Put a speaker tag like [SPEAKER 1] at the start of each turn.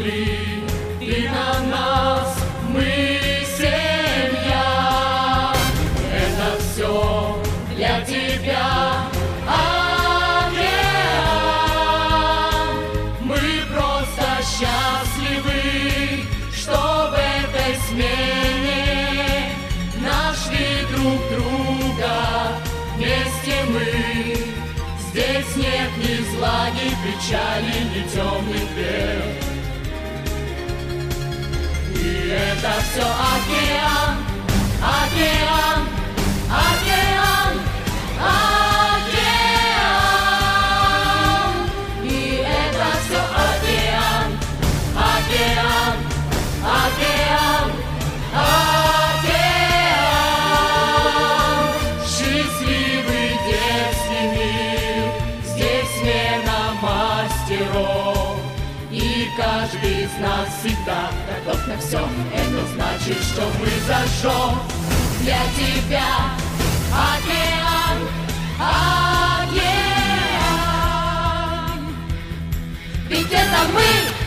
[SPEAKER 1] земли, ты на нас, мы семья. Это все для тебя, океан. Мы просто счастливы, что в этой смене нашли друг друга. Вместе мы, здесь нет ни зла, ни печали, ни темных бед. И это все океан, океан, океан, океан. И это все океан, океан, океан, океан. Счастливый детский мир, здесь смена мастеров. И каждый из нас всегда готов на все. Это значит, что мы зажжем для тебя океан, океан. Ведь это мы.